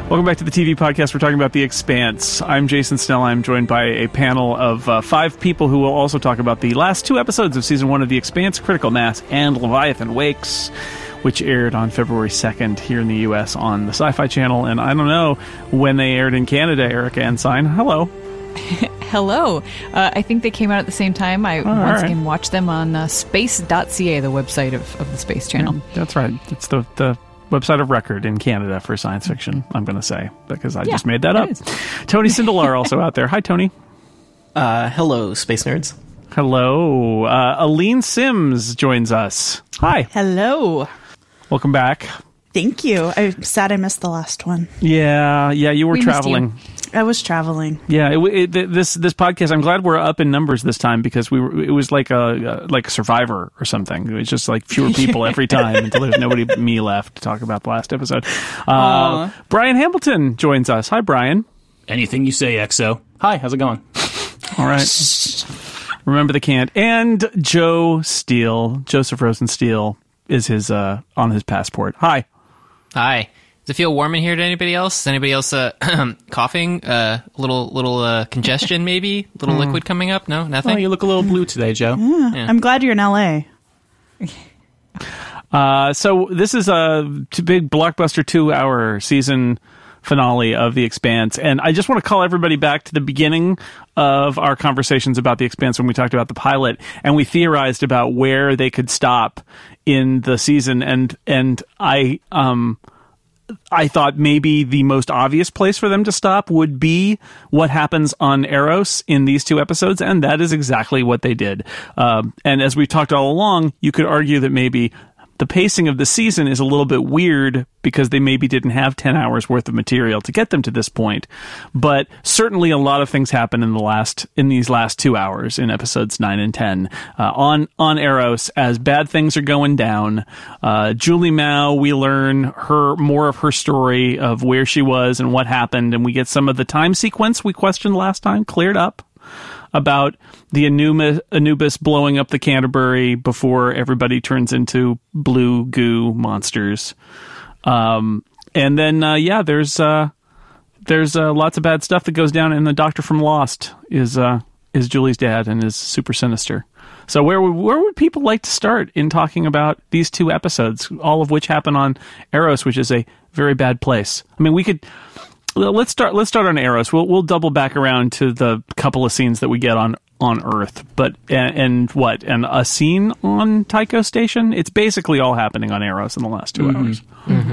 Welcome back to the TV podcast. We're talking about The Expanse. I'm Jason Snell. I'm joined by a panel of 5 people who will also talk about the last 2 episodes of Season 1 of The Expanse, Critical Mass and Leviathan Wakes, which aired on February 2nd here in the U.S. on the Sci-Fi Channel. And I don't know when they aired in Canada, Erica Ensign. Hello. Hello. I think they came out at the same time. I once again watched them on space.ca, the website of the Space Channel. That's right. It's the website of record in Canada for science fiction, I'm going to say, because I just made that up. Tony Sindelar also out there. Hi, Tony. Hello, space nerds. Hello. Aline Sims joins us. Hi. Hello. Welcome back. Thank you. I'm sad I missed the last one. Yeah, you were traveling. I was traveling. Yeah, this podcast. I'm glad we're up in numbers this time because it was like a Survivor or something. It was just like fewer people every time until there's nobody but me left to talk about the last episode. Brian Hamilton joins us. Hi, Brian. Anything you say, XO. Hi, how's it going? All right. Remember the can't. And Joe Steele, Joseph Rosensteele, is his on his passport. Hi. Hi. Does it feel warm in here to anybody else? Is anybody else coughing? Little congestion maybe? Little liquid coming up? No? Nothing? Oh, you look a little blue today, Joe. Yeah. I'm glad you're in LA. So this is a big blockbuster 2-hour season finale of The Expanse. And I just want to call everybody back to the beginning of our conversations about The Expanse when we talked about the pilot and we theorized about where they could stop in the season. And I thought maybe the most obvious place for them to stop would be what happens on Eros in these 2 episodes, and that is exactly what they did. And as we've talked all along, you could argue that maybe the pacing of the season is a little bit weird because they maybe didn't have 10 hours worth of material to get them to this point. But certainly a lot of things happen in these last 2 hours in episodes 9 and 10 on Eros as bad things are going down. Julie Mao, we learn more of her story of where she was and what happened, and we get some of the time sequence we questioned last time cleared up about the Anubis blowing up the Canterbury before everybody turns into blue goo monsters. And then, there's lots of bad stuff that goes down, and the Doctor from Lost is Julie's dad and is super sinister. So where would people like to start in talking about these 2 episodes, all of which happen on Eros, which is a very bad place? I mean, let's start on Eros. We'll double back around to the couple of scenes that we get on Earth, but and a scene on Tycho Station. It's basically all happening on Eros in the last 2 hours. Mm-hmm.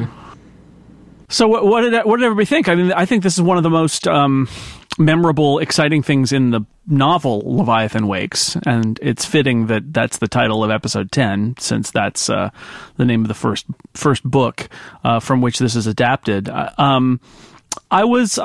So what did everybody think? I mean, I think this is one of the most memorable, exciting things in the novel Leviathan Wakes, and it's fitting that that's the title of episode 10, since that's the name of the first book from which this is adapted. I was,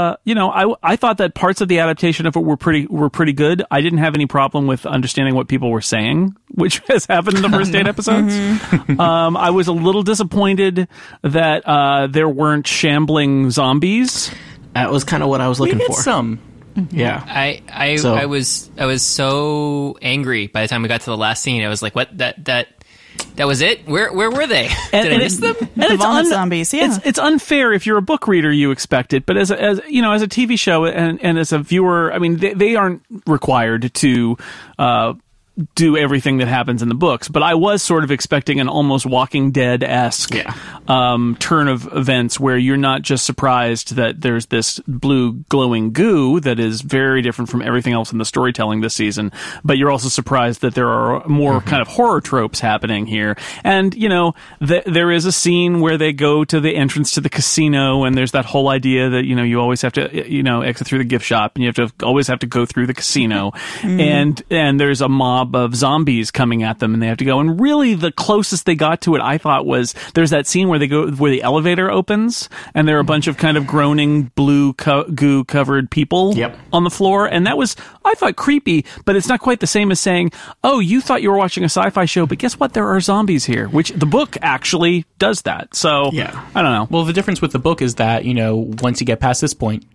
I thought that parts of the adaptation of it were pretty good. I didn't have any problem with understanding what people were saying, which has happened in the first 8 episodes. I was a little disappointed that there weren't shambling zombies. That was kind of what I was looking for. Some. Yeah. I was so angry by the time we got to the last scene. I was like, what? That was it? Where were they? Did I miss them? The vomit zombies, yeah. It's unfair if you're a book reader, you expect it, but as a TV show and as a viewer, I mean, they aren't required to do everything that happens in the books, but I was sort of expecting an almost Walking Dead-esque turn of events where you're not just surprised that there's this blue glowing goo that is very different from everything else in the storytelling this season, but you're also surprised that there are more kind of horror tropes happening here. And, there is a scene where they go to the entrance to the casino, and there's that whole idea that, you always have to, exit through the gift shop, and you always have to go through the casino. And there's a mob of zombies coming at them, and they have to go. And really, the closest they got to it, I thought, was there's that scene where the elevator opens, and there are a bunch of kind of groaning blue goo covered people on the floor, and that was, I thought, creepy. But it's not quite the same as saying, "Oh, you thought you were watching a sci-fi show, but guess what? There are zombies here," which the book actually does that. So I don't know. Well, the difference with the book is that once you get past this point,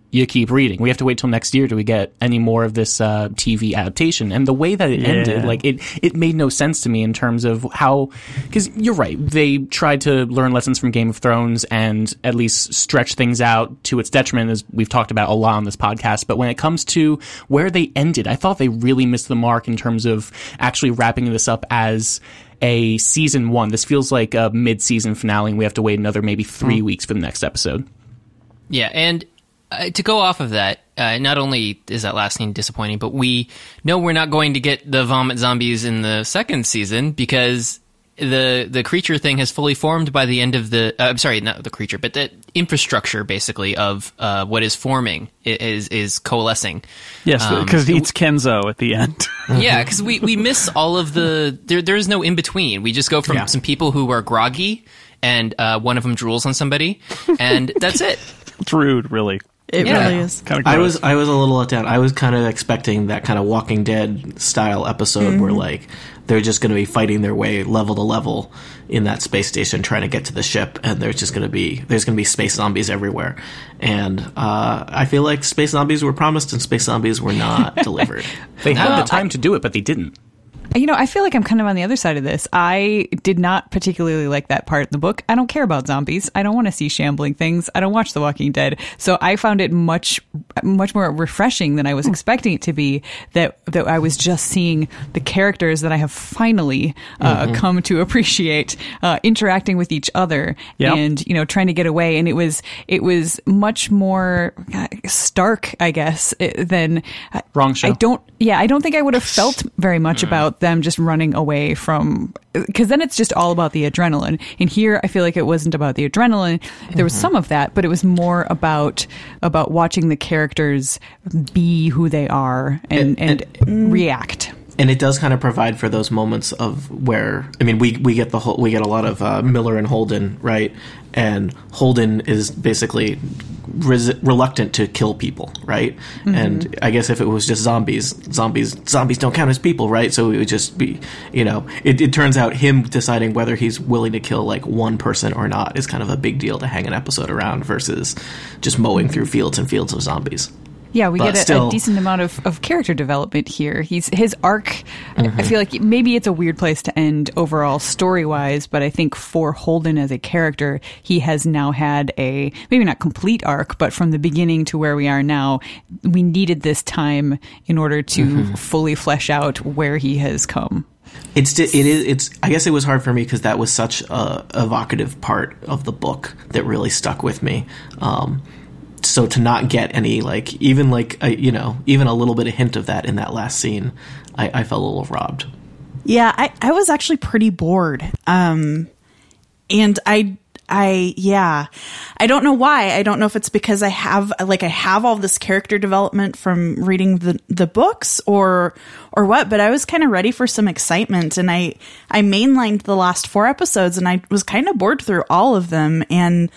you keep reading. We have to wait till next year till we get any more of this TV adaptation. And the way that it ended, like it made no sense to me in terms of how, because you're right, they tried to learn lessons from Game of Thrones and at least stretch things out to its detriment, as we've talked about a lot on this podcast. But when it comes to where they ended, I thought they really missed the mark in terms of actually wrapping this up as a season 1. This feels like a mid-season finale, and we have to wait another maybe 3 weeks for the next episode. Yeah, and to go off of that, not only is that last scene disappointing, but we know we're not going to get the vomit zombies in the second season because the creature thing has fully formed by the end of the... I'm sorry, not the creature, but the infrastructure, basically, of what is forming is coalescing. Yes, because it eats Kenzo at the end. Yeah, because we miss all of the... There's no in-between. We just go from some people who are groggy, and one of them drools on somebody, and that's it. It's rude, really. It really is. Kind of I was a little let down. I was kind of expecting that kind of Walking Dead style episode where like they're just going to be fighting their way level to level in that space station trying to get to the ship, and there's going to be space zombies everywhere. And I feel like space zombies were promised and space zombies were not delivered. They had the time to do it, but they didn't. You know, I feel like I'm kind of on the other side of this. I did not particularly like that part in the book. I don't care about zombies. I don't want to see shambling things. I don't watch The Walking Dead. So I found it much more refreshing than I was expecting it to be, that I was just seeing the characters that I have finally come to appreciate interacting with each other and, you know, trying to get away. And it was much more stark, I guess, than... Wrong show. I don't think I would have felt very much about them just running away from, because then it's just all about the adrenaline. And here I feel like it wasn't about the adrenaline. There was some of that, but it was more about watching the characters be who they are and react. And it does kind of provide for those moments of where, I mean, we get a lot of Miller and Holden, right? And Holden is basically reluctant to kill people, right? Mm-hmm. And I guess if it was just zombies don't count as people, right? So it would just be, you know, it turns out him deciding whether he's willing to kill like one person or not is kind of a big deal to hang an episode around versus just mowing through fields and fields of zombies. Yeah, we get a decent amount of character development here. His arc, I feel like maybe it's a weird place to end overall story-wise, but I think for Holden as a character, he has now had a, maybe not complete arc, but from the beginning to where we are now, we needed this time in order to fully flesh out where he has come. It's I guess it was hard for me because that was such a evocative part of the book that really stuck with me. So to not get any, like, even a little bit of hint of that in that last scene, I felt a little robbed. Yeah, I was actually pretty bored. And I don't know why. I don't know if it's because I have all this character development from reading the books or what, but I was kind of ready for some excitement, and I mainlined the last 4 episodes, and I was kind of bored through all of them, and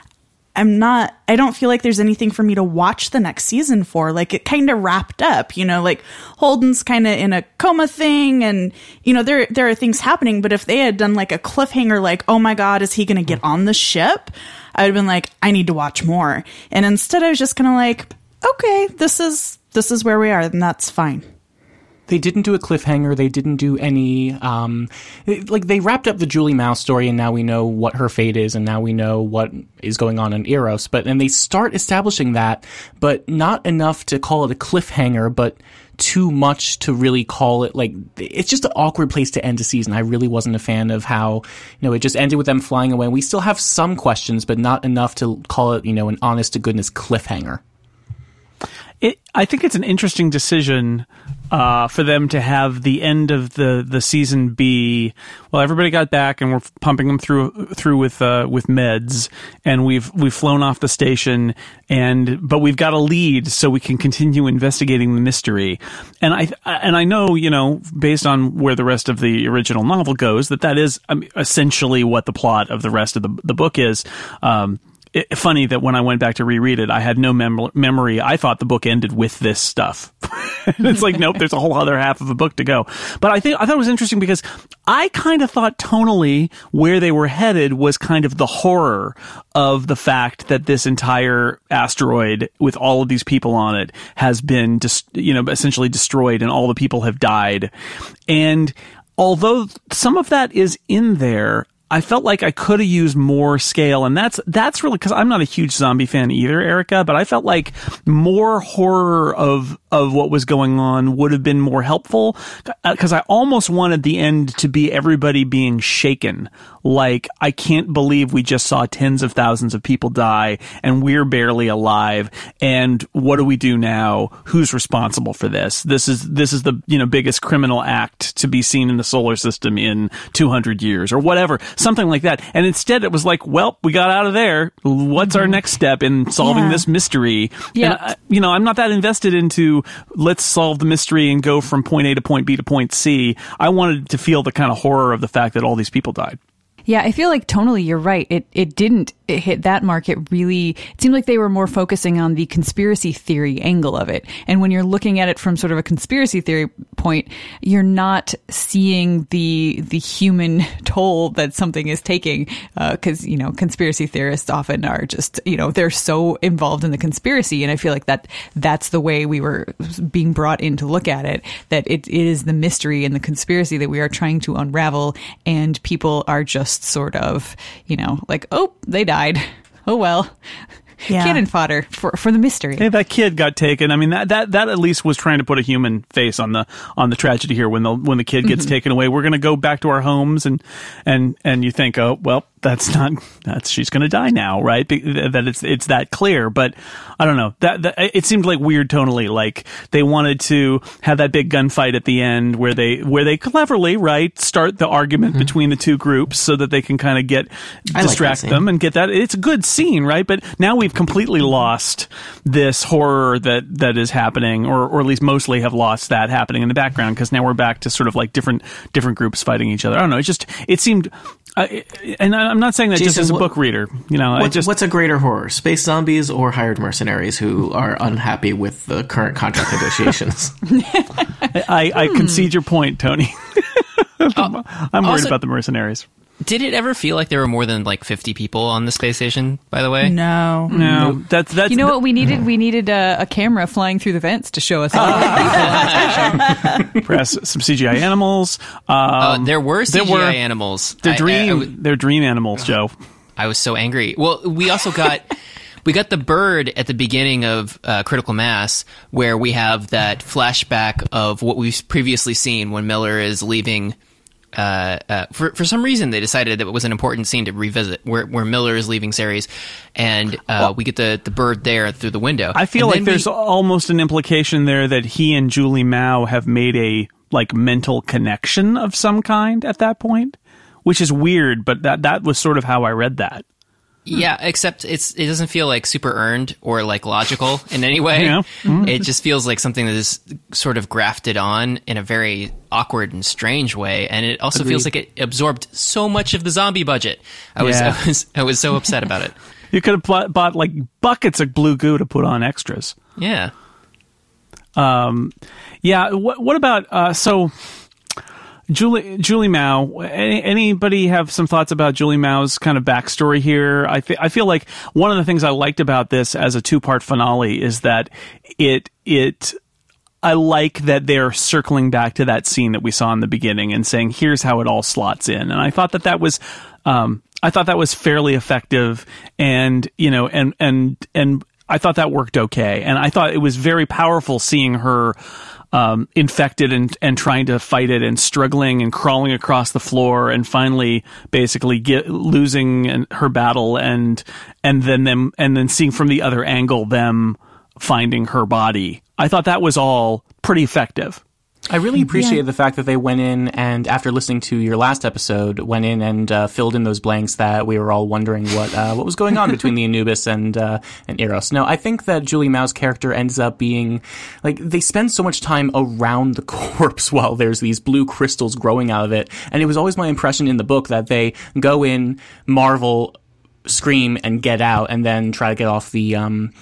I don't feel like there's anything for me to watch the next season for. Like, it kind of wrapped up, you know, like Holden's kind of in a coma thing, and, you know, there are things happening, but if they had done like a cliffhanger, like, oh my God, is he going to get on the ship? I would have been like, I need to watch more. And instead I was just kind of like, okay, this is where we are, and that's fine. They didn't do a cliffhanger. They didn't do any, they wrapped up the Julie Mao story, and now we know what her fate is, and now we know what is going on in Eros. And they start establishing that, but not enough to call it a cliffhanger, but too much to really call it, like, it's just an awkward place to end a season. I really wasn't a fan of how, you know, it just ended with them flying away. We still have some questions, but not enough to call it, you know, an honest to goodness cliffhanger. I think it's an interesting decision for them to have the end of the season be, well, everybody got back and we're pumping them through with meds, and we've flown off the station, but we've got a lead so we can continue investigating the mystery. And I know, you know, based on where the rest of the original novel goes, that is essentially what the plot of the rest of the book is. funny that when I went back to reread it, I had no memory. I thought the book ended with this stuff. It's like, nope, there's a whole other half of a book to go. But I thought it was interesting because I kind of thought tonally where they were headed was kind of the horror of the fact that this entire asteroid with all of these people on it has been essentially destroyed, and all the people have died. And although some of that is in there, I felt like I could have used more scale, and that's really because I'm not a huge zombie fan either, Erica, but I felt like more horror of what was going on would have been more helpful, because I almost wanted the end to be everybody being shaken. Like, I can't believe we just saw tens of thousands of people die and we're barely alive. And what do we do now? Who's responsible for this? This is the, biggest criminal act to be seen in the solar system in 200 years or whatever, something like that. And instead it was like, well, we got out of there. What's our next step in solving this mystery? Yeah. And I'm not that invested into let's solve the mystery and go from point A to point B to point C. I wanted to feel the kind of horror of the fact that all these people died. Yeah, I feel like tonally you're right. It didn't hit that mark. It seemed like they were more focusing on the conspiracy theory angle of it. And when you're looking at it from sort of a conspiracy theory point, you're not seeing the human toll that something is taking. Cause, conspiracy theorists often are just, they're so involved in the conspiracy. And I feel like that's the way we were being brought in to look at it, that it is the mystery and the conspiracy that we are trying to unravel. And people are just sort of, like, oh, they died. Oh, well. Yeah. Cannon fodder for the mystery. Hey, that kid got taken. I mean, that at least was trying to put a human face on the tragedy here. When the kid gets taken away, we're going to go back to our homes, and you think, oh, well, she's going to die now, right? That it's that clear. But I don't know, that it seemed like weird tonally, like they wanted to have that big gunfight at the end where they cleverly, right, start the argument between the two groups so that they can kind of distract them and get that. It's a good scene, right? But now we've completely lost this horror that is happening, or at least mostly have lost that happening in the background, because now we're back to sort of like different groups fighting each other. I don't know. It seemed. And I'm not saying that Jason, just as a book reader. What's a greater horror? Space zombies or hired mercenaries who are unhappy with the current contract negotiations? I concede your point, Tony. I'm worried about the mercenaries. Did it ever feel like there were more than like 50 people on the space station, by the way? No. That's what we needed? We needed a camera flying through the vents to show us all Press some CGI animals. There were CGI animals. They're dream animals, Joe. I was so angry. Well, we also got the bird at the beginning of Critical Mass, where we have that flashback of what we've previously seen when Miller is leaving. For some reason, they decided that it was an important scene to revisit, where Miller is leaving Ceres, and we get the bird there through the window. I feel like there's almost an implication there that he and Julie Mao have made a mental connection of some kind at that point, which is weird, but that was sort of how I read that. Yeah, except it doesn't feel like super earned or like logical in any way. Yeah. Mm-hmm. It just feels like something that is sort of grafted on in a very awkward and strange way, and it also feels like it absorbed so much of the zombie budget. I was so upset about it. You could have bought like buckets of blue goo to put on extras. Yeah. Yeah. What about Julie Mao? Anybody have some thoughts about Julie Mao's kind of backstory here? I feel like one of the things I liked about this as a 2-part finale is that I like that they're circling back to that scene that we saw in the beginning and saying, here's how it all slots in. And I thought that was fairly effective, and I thought that worked okay. And I thought it was very powerful seeing her infected and trying to fight it and struggling and crawling across the floor and finally basically losing her battle and then seeing from the other angle them finding her body. I thought that was all pretty effective. I really appreciated the fact that they went in and, after listening to your last episode, went in and filled in those blanks that we were all wondering what was going on between the Anubis and Eros. Now, I think that Julie Mao's character ends up being, like, they spend so much time around the corpse while there's these blue crystals growing out of it, and it was always my impression in the book that they go in, marvel, scream and get out, and then try to get off the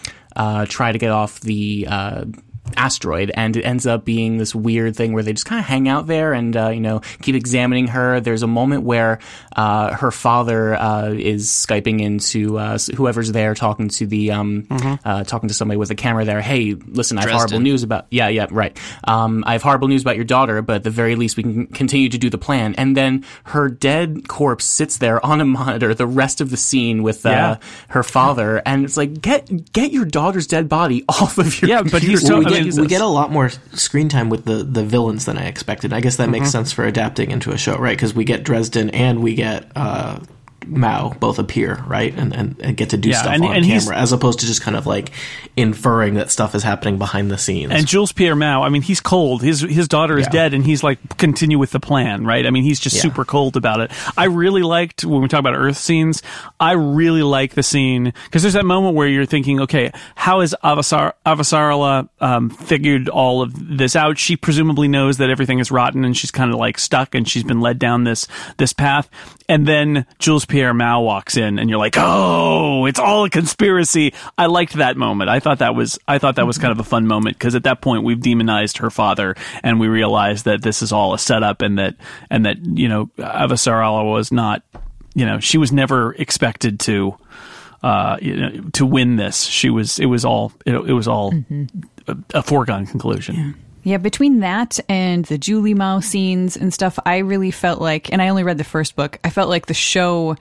asteroid, and it ends up being this weird thing where they just kind of hang out there and keep examining her. There's a moment where her father is Skyping into whoever's there, talking to the talking to somebody with a camera there. Hey, listen, I have horrible news about right. I have horrible news about your daughter, but at the very least we can continue to do the plan. And then her dead corpse sits there on a monitor the rest of the scene with her father, and it's like, get your daughter's dead body off of your but he's so, we get a lot more screen time with the villains than I expected. I guess that makes sense for adapting into a show, right? Because we get Dresden and we get Mao both appear, right, and get to do stuff on camera, as opposed to just kind of like inferring that stuff is happening behind the scenes. And Jules Pierre Mao, I mean, he's cold. His daughter is dead, and he's like, continue with the plan, right? I mean, he's just super cold about it. I really liked, when we talk about Earth scenes, I really like the scene, because there's that moment where you're thinking, okay, how has Avasarala figured all of this out? She presumably knows that everything is rotten, and she's kind of like stuck, and she's been led down this path. And then Jules Pierre Mao walks in, and you're like, "Oh, it's all a conspiracy." I liked that moment. I thought that was kind of a fun moment, because at that point we've demonized her father, and we realize that this is all a setup, and that Avasarala was not, she was never expected to win this. It was all a foregone conclusion. Yeah. Yeah, between that and the Julie Mao scenes and stuff, I really felt like, and I only read the first book, I felt like the show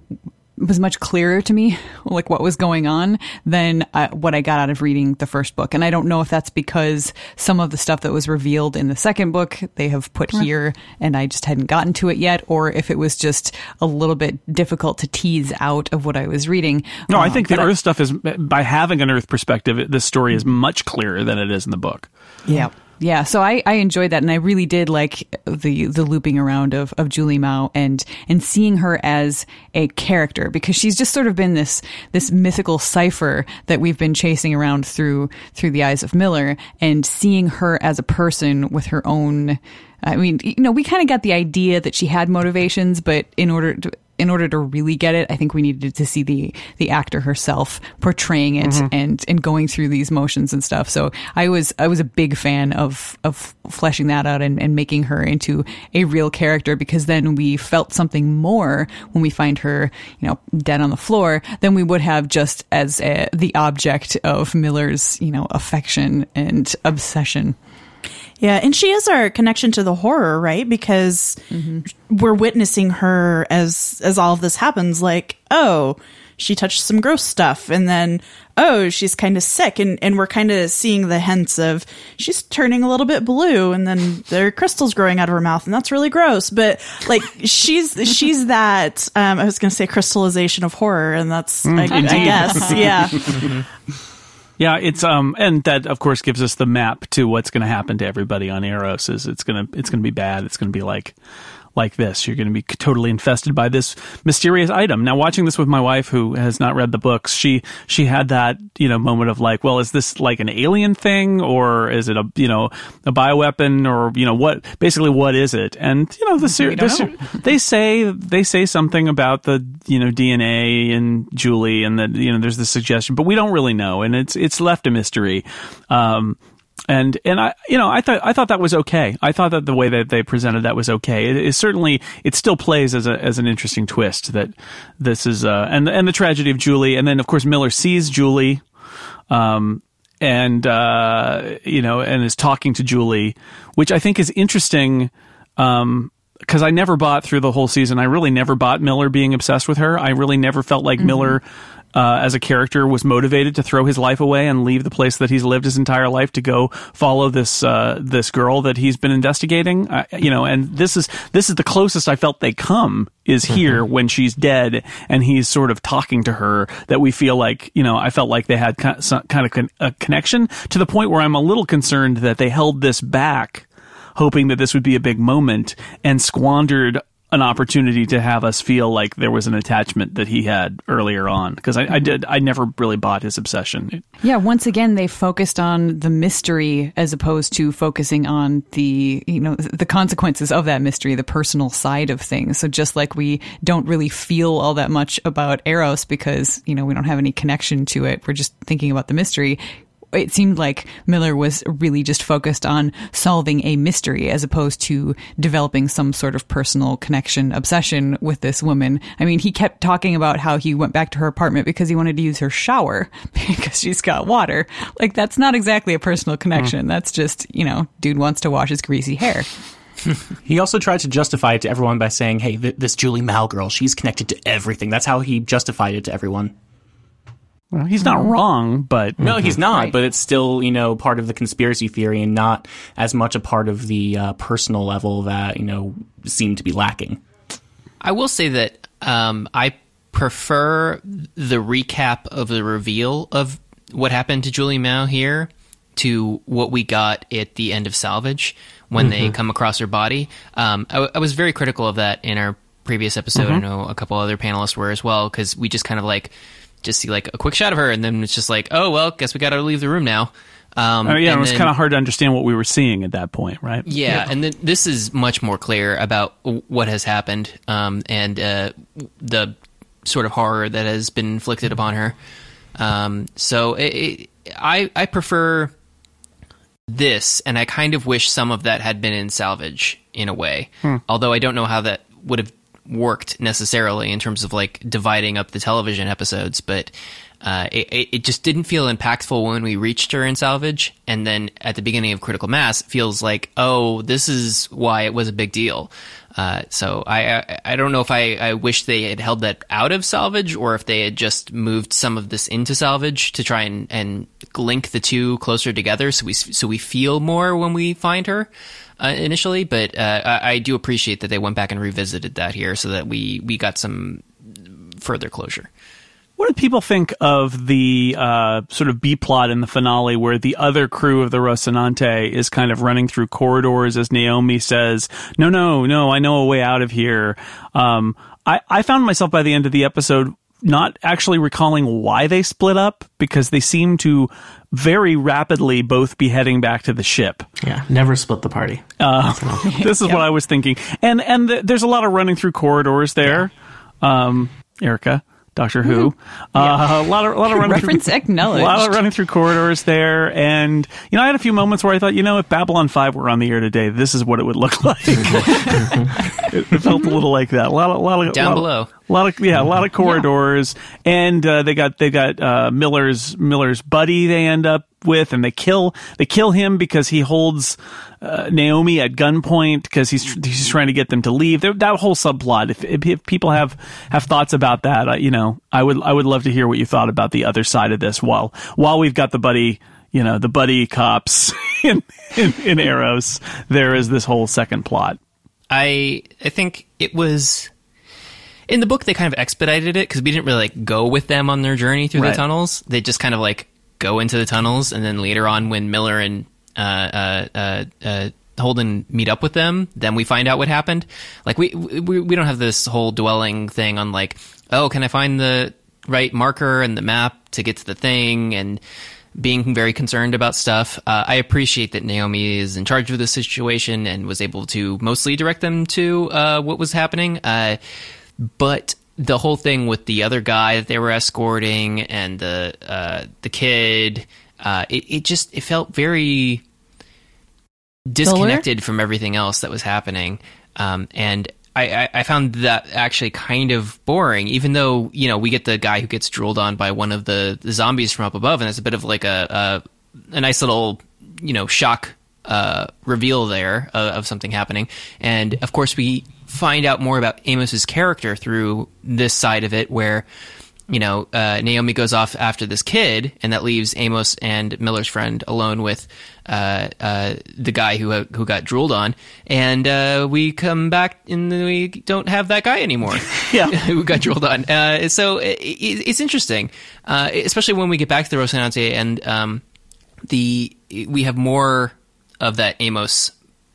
was much clearer to me, like what was going on, than what I got out of reading the first book. And I don't know if that's because some of the stuff that was revealed in the second book they have put here and I just hadn't gotten to it yet, or if it was just a little bit difficult to tease out of what I was reading. No, I think the Earth stuff is, by having an Earth perspective, this story is much clearer than it is in the book. Yeah. Yeah, so I enjoyed that, and I really did like the looping around of Julie Mao and seeing her as a character, because she's just sort of been this mythical cipher that we've been chasing around through the eyes of Miller, and seeing her as a person with her own. I mean, we kind of got the idea that she had motivations, but in order to really get it, I think we needed to see the actor herself portraying it and going through these motions and stuff. So I was a big fan of fleshing that out and making her into a real character, because then we felt something more when we find her, dead on the floor, than we would have just as the object of Miller's, affection and obsession. Yeah, and she is our connection to the horror, right? Because we're witnessing her as all of this happens. Like, oh, she touched some gross stuff, and then, oh, she's kind of sick, and we're kind of seeing the hints of she's turning a little bit blue, and then there are crystals growing out of her mouth, and that's really gross. But like, she's that. I was going to say crystallization of horror, and that's I guess, yeah. Yeah, it's and that of course gives us the map to what's going to happen to everybody on Eros. Is it's going to be bad. It's going to be like this. You're going to be totally infested by this mysterious item. Now, watching this with my wife, who has not read the books, she had that moment of like, well, is this like an alien thing, or is it a bioweapon, or what is it? And they say something about the DNA in Julie, and that there's this suggestion, but we don't really know, and it's left a mystery. And I thought that was okay. I thought that the way that they presented that was okay. It certainly still plays as an interesting twist that this is and the tragedy of Julie, and then of course Miller sees Julie, and is talking to Julie, which I think is interesting. Because I never bought through the whole season. I really never bought Miller being obsessed with her. I really never felt like Miller, as a character, was motivated to throw his life away and leave the place that he's lived his entire life to go follow this girl that he's been investigating. And this is the closest I felt they come is here when she's dead and he's sort of talking to her, that we feel like, I felt like they had kind of a connection, to the point where I'm a little concerned that they held this back, hoping that this would be a big moment, and squandered an opportunity to have us feel like there was an attachment that he had earlier on, because I never really bought his obsession. Yeah, once again, they focused on the mystery as opposed to focusing on the, the consequences of that mystery, the personal side of things. So just like we don't really feel all that much about Eros because, we don't have any connection to it. We're just thinking about the mystery. It seemed like Miller was really just focused on solving a mystery as opposed to developing some sort of personal connection, obsession with this woman. I mean, he kept talking about how he went back to her apartment because he wanted to use her shower because she's got water. Like, that's not exactly a personal connection. That's just, dude wants to wash his greasy hair. He also tried to justify it to everyone by saying, hey, this Julie Mao girl, she's connected to everything. That's how he justified it to everyone. Well, he's not wrong, but... No, he's not, right. But it's still, part of the conspiracy theory and not as much a part of the personal level that, seemed to be lacking. I will say that I prefer the recap of the reveal of what happened to Julie Mao here to what we got at the end of Salvage when they come across her body. I was very critical of that in our previous episode. I know a couple other panelists were as well, because we just kind of just see like a quick shot of her, and then it's just like, oh well, guess we got to leave the room now. It was kind of hard to understand what we were seeing at that point, right? Yeah, and then this is much more clear about what has happened, and the sort of horror that has been inflicted upon her. So I prefer this, and I kind of wish some of that had been in Salvage in a way. Although I don't know how that would have worked necessarily in terms of like dividing up the television episodes, but it just didn't feel impactful when we reached her in Salvage, and then at the beginning of Critical Mass it feels like, oh, this is why it was a big deal. So I don't know if I wish they had held that out of Salvage, or if they had just moved some of this into Salvage to try and link the two closer together, so we feel more when we find her initially. But I do appreciate that they went back and revisited that here, so that we got some further closure. What did people think of the sort of B-plot in the finale where the other crew of the Rocinante is kind of running through corridors as Naomi says, no, I know a way out of here. I found myself by the end of the episode not actually recalling why they split up, because they seem to very rapidly both be heading back to the ship. Yeah, never split the party. This is what I was thinking. And there's a lot of running through corridors there. Erica. Doctor Who. A lot of running reference through, acknowledged. A lot of running through corridors there, and I had a few moments where I thought, if Babylon 5 were on the air today, this is what it would look like. It felt a little like that. A lot of down below. A lot of corridors, and they got Miller's buddy they end up with, and they kill him because he holds Naomi at gunpoint because he's trying to get them to leave. That whole subplot. If people have thoughts about that, I would love to hear what you thought about the other side of this. While we've got the buddy cops in Eros, there is this whole second plot. I think it was. In the book, they kind of expedited it because we didn't really go with them on their journey through the tunnels. They just kind of go into the tunnels, and then later on, when Miller and Holden meet up with them, then we find out what happened. We don't have this whole dwelling thing on can I find the right marker and the map to get to the thing, and being very concerned about stuff. I appreciate that Naomi is in charge of the situation and was able to mostly direct them to what was happening. But the whole thing with the other guy that they were escorting and the kid, it felt very disconnected from everything else that was happening. And I found that actually kind of boring, even though, we get the guy who gets drooled on by one of the zombies from up above, and it's a bit of a nice little, shock reveal there of something happening. And of course we find out more about Amos's character through this side of it, where Naomi goes off after this kid, and that leaves Amos and Miller's friend alone with the guy who got drooled on, and we come back and we don't have that guy anymore. Who got drooled on. So it's interesting, especially when we get back to the Rocinante, and we have more of that Amos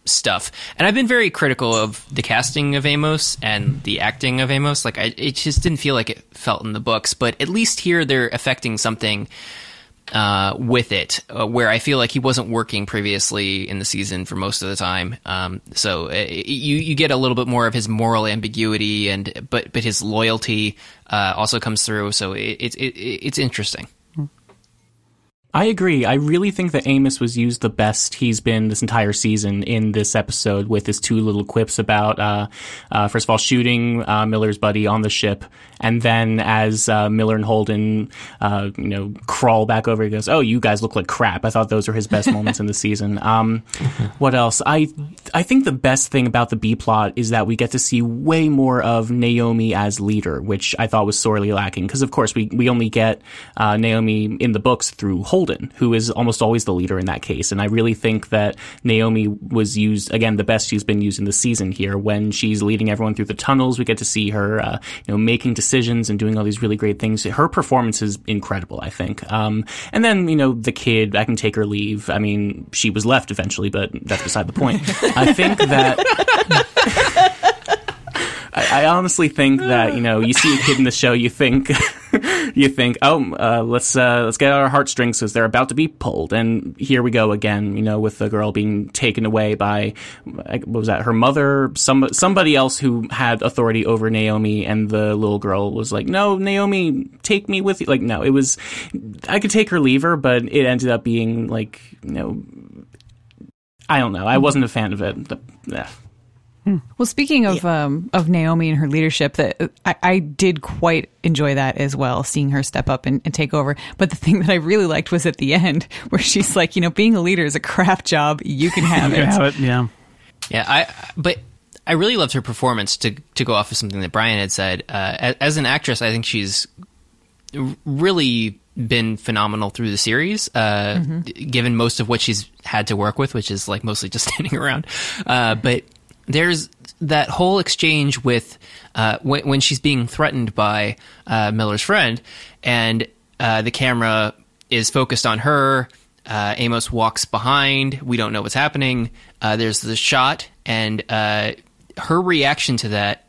stuff. And I've been very critical of the casting of Amos and the acting of Amos. Like, it just didn't feel like it felt in the books, but at least here they're affecting something with it, where I feel like he wasn't working previously in the season for most of the time. So you get a little bit more of his moral ambiguity, but his loyalty also comes through. So it's interesting. I agree. I really think that Amos was used the best he's been this entire season in this episode, with his two little quips about, first of all, shooting Miller's buddy on the ship, and then as Miller and Holden, crawl back over, he goes, "Oh, you guys look like crap." I thought those were his best moments in the season. What else? I think the best thing about the B plot is that we get to see way more of Naomi as leader, which I thought was sorely lacking, because of course we only get Naomi in the books through Holden, who is almost always the leader in that case. And I really think that Naomi was used, again, the best she's been used in the season here. When she's leading everyone through the tunnels, we get to see her, making decisions and doing all these really great things. Her performance is incredible, I think. And then, the kid, I can take her leave. I mean, she was left eventually, but that's beside the point. I think that... I honestly think that, you see a kid in the show, you think, let's get our heartstrings because they're about to be pulled. And here we go again, with the girl being taken away by, what was that, her mother, somebody else who had authority over Naomi, and the little girl was like, "No, Naomi, take me with you." Like, no, it was, I could take her, leave her, but it ended up being like, I don't know. I wasn't a fan of it. Well, speaking of Naomi and her leadership, that I did quite enjoy that as well, seeing her step up and take over. But the thing that I really liked was at the end, where she's like, being a leader is a crap job. You can have it. Yeah. Yeah, but I really loved her performance, to go off of something that Brian had said. As an actress, I think she's really been phenomenal through the series, given most of what she's had to work with, which is like mostly just standing around. But there's that whole exchange with when she's being threatened by Miller's friend, and the camera is focused on her. Amos walks behind. We don't know what's happening. There's the shot, and her reaction to that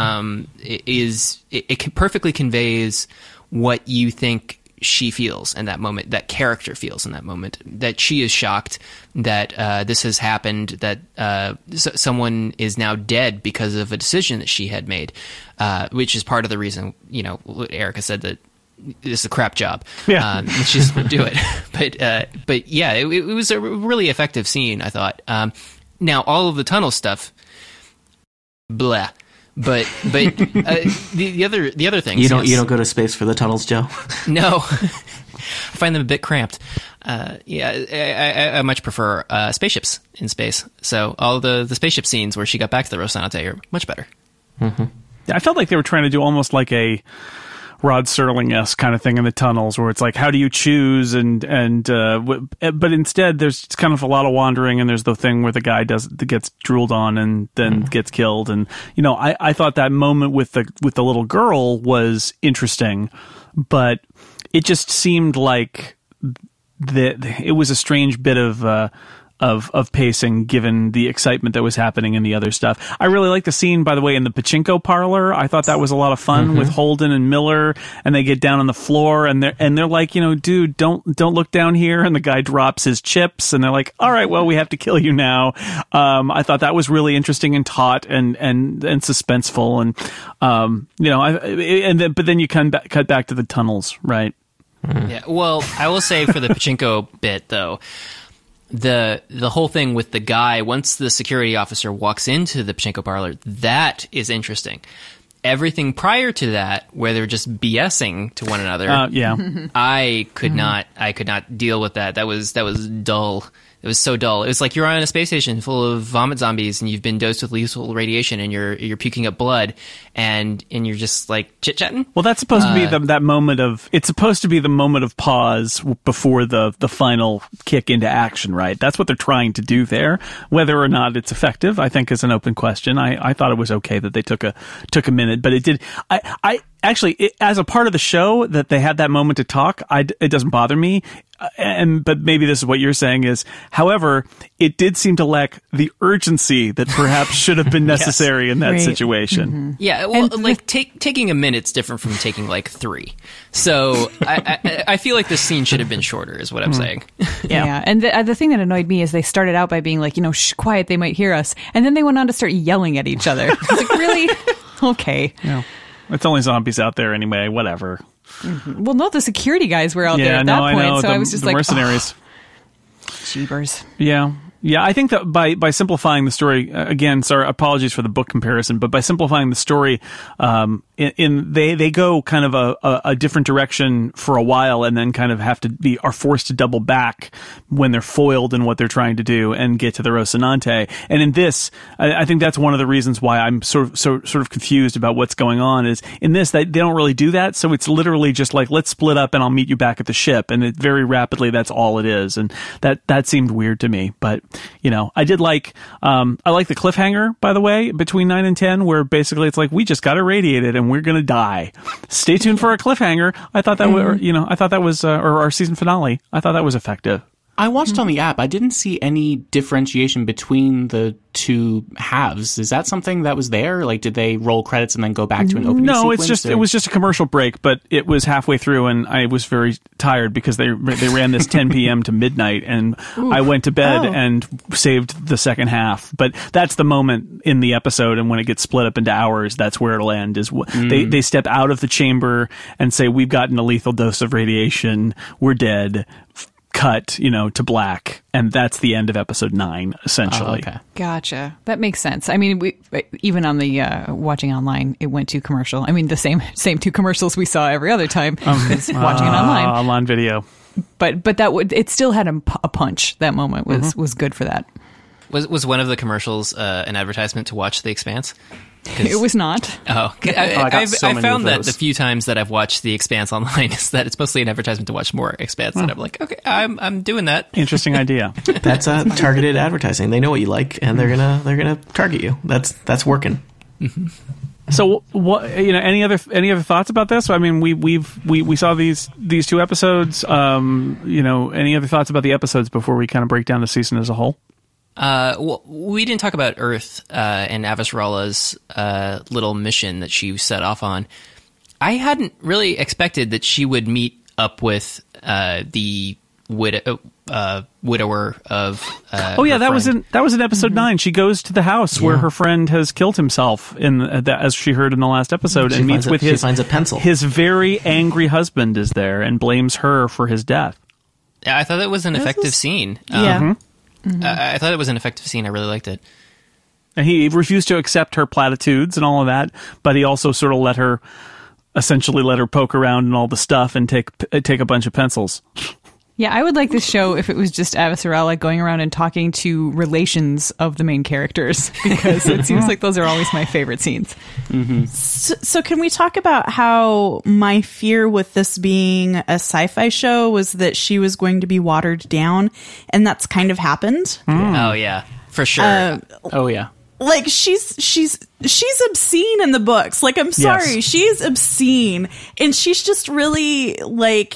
it perfectly conveys what you think she feels in that moment, that character feels in that moment, that she is shocked that this has happened, that someone is now dead because of a decision that she had made, which is part of the reason, Erica said that this is a crap job. Yeah. She just wouldn't do it. But yeah, it was a really effective scene, I thought. Now, all of the tunnel stuff, blah. But the other things, you don't go to space for the tunnels, Joe? No, I find them a bit cramped. I much prefer spaceships in space. So all the spaceship scenes where she got back to the Rocinante are much better. Mm-hmm. I felt like they were trying to do almost like a Rod Serling-esque kind of thing in the tunnels, where it's like, how do you choose? But instead, there's kind of a lot of wandering, and there's the thing where the guy gets drooled on and then gets killed. And I thought that moment with the little girl was interesting, but it just seemed like it was a strange bit of pacing, given the excitement that was happening in the other stuff. I really like the scene, by the way, in the pachinko parlor. I thought that was a lot of fun with Holden and Miller, and they get down on the floor, and they're like, dude, don't look down here. And the guy drops his chips, and they're like, all right, well, we have to kill you now. I thought that was really interesting and taut and suspenseful, but then you cut back to the tunnels, right? Yeah. Well, I will say for the pachinko bit though, the whole thing with the guy, once the security officer walks into the pachinko parlor, that is interesting. Everything prior to that, where they're just BSing to one another, I could not deal with that. That was dull. It was so dull. It was like you're on a space station full of vomit zombies, and you've been dosed with lethal radiation, and you're puking up blood, and you're just like chit chatting. Well, that's supposed to be that moment of. It's supposed to be the moment of pause before the final kick into action, right? That's what they're trying to do there. Whether or not it's effective, I think, is an open question. I thought it was okay that they took a minute, but it did. actually, as a part of the show that they had that moment to talk, it doesn't bother me. But maybe this is what you're saying is, however, it did seem to lack the urgency that perhaps should have been necessary in that situation. Mm-hmm. Yeah, well, like taking a minute's different from taking like 3. So I feel like this scene should have been shorter, is what I'm saying. Yeah. And the thing that annoyed me is they started out by being like, shh, quiet, they might hear us. And then they went on to start yelling at each other. I was like, really? Okay. Yeah. It's only zombies out there anyway, whatever. Mm-hmm. Well, no, the security guys were out there at that point. I know. So I was just the like, mercenaries. Jeebers. Yeah. Yeah, I think that by simplifying the story, again, sorry, apologies for the book comparison, but by simplifying the story, they go kind of a different direction for a while, and then kind of are forced to double back when they're foiled in what they're trying to do and get to the Rocinante. And in this, I think that's one of the reasons why I'm sort of confused about what's going on. Is in this they don't really do that, so it's literally just like, let's split up and I'll meet you back at the ship, and very rapidly that's all it is, and that seemed weird to me, but. I did like I like the cliffhanger, by the way, between 9 and 10, where basically it's like, we just got irradiated and we're gonna die. Stay tuned for our cliffhanger. I thought that was or our season finale. I thought that was effective. I watched on the app. I didn't see any differentiation between the two halves. Is that something that was there? Like, did they roll credits and then go back to an opening sequence? It was just a commercial break, but it was halfway through and I was very tired because they ran this 10 p.m. to midnight, and I went to bed and saved the second half. But that's the moment in the episode, and when it gets split up into hours, that's where it'll end. They step out of the chamber and say, we've gotten a lethal dose of radiation, we're dead. Cut, to black, and that's the end of episode 9, essentially. Oh, okay. Gotcha. That makes sense. I mean, we even on the watching online, it went to commercial. I mean, the same 2 commercials we saw every other time because watching it online video. But it still had a punch. That moment was good for that. Was one of the commercials an advertisement to watch The Expanse? It was not. Oh, I found that the few times that I've watched The Expanse online is that it's mostly an advertisement to watch more Expanse, and I'm like, okay, I'm doing that. Interesting idea. That's targeted advertising. They know what you like, and they're gonna target you. That's working. Mm-hmm. So, what any other thoughts about this? I mean, we saw these 2 episodes. Any other thoughts about the episodes before we kind of break down the season as a whole? Well, we didn't talk about Earth and Avasarala's little mission that she set off on. I hadn't really expected that she would meet up with the widower of. That was in episode 9. She goes to the house where her friend has killed himself as she heard in the last episode, and meets with she finds a pencil. His very angry husband is there and blames her for his death. Yeah, I thought that was an effective scene. Yeah. I thought it was an effective scene. I really liked it. And he refused to accept her platitudes and all of that, but he also sort of let her poke around and all the stuff and take a bunch of pencils. Yeah, I would like this show if it was just Avasarala going around and talking to relations of the main characters, because it seems like those are always my favorite scenes. Mm-hmm. So can we talk about how my fear with this being a sci-fi show was that she was going to be watered down, and that's kind of happened? Oh, yeah, for sure. Oh, yeah. Like, she's obscene in the books. Like, I'm sorry, Yes. she's obscene, and she's just really like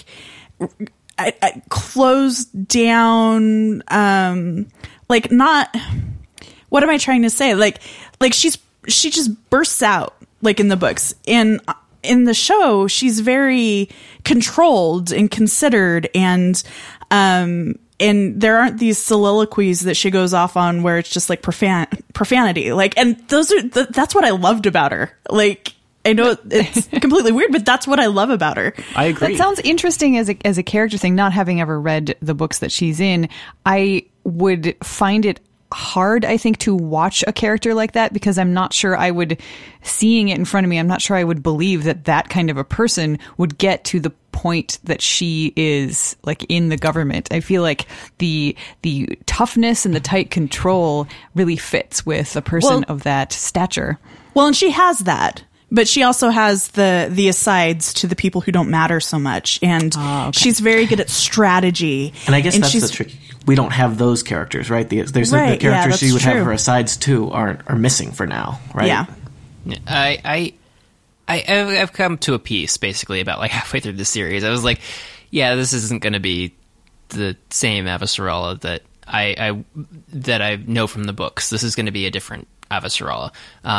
closed down. Like, not. What am I trying to say? Like she just bursts out, like, in the books. And in the show, she's very controlled and considered, and there aren't these soliloquies that she goes off on where it's just like profanity. Like, and that's what I loved about her. Like, I know it's completely weird, but that's what I love about her. I agree. That sounds interesting as a character thing. Not having ever read the books that she's in, I would find it hard, I think, to watch a character like that, because I'm not sure seeing it in front of me, I'm not sure I would believe that kind of a person would get to the point that she is, like, in the government. I feel like the toughness and the tight control really fits with a person of that stature. Well, and she has that. But she also has the asides to the people who don't matter so much. And she's very good at strategy. And I guess that's the trick. We don't have those characters, right? The characters she would have her asides to are missing for now, right? Yeah. I've come to a peace basically about like halfway through the series. I was like, yeah, this isn't going to be the same Avasarala that I know from the books. This is going to be a different Avasarala.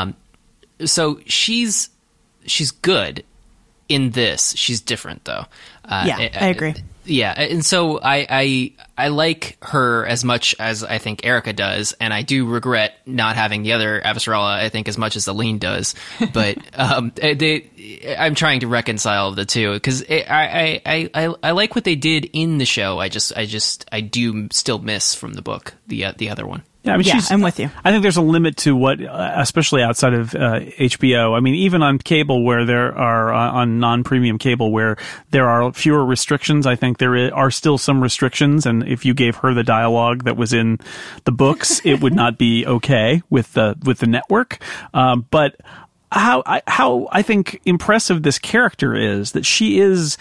So she's good in this. She's different though. I agree. Yeah, and so I like her as much as I think Erica does, and I do regret not having the other Avasarala, I think, as much as Aline does. But I'm trying to reconcile the two because I like what they did in the show. I do still miss from the book the other one. Yeah, I mean, I'm with you. I think there's a limit to what, especially outside of HBO. I mean, even on cable, where there are on non-premium cable, where there are fewer restrictions. I think there are still some restrictions, and if you gave her the dialogue that was in the books, it would not be okay with the network. But how I think impressive this character is, that she is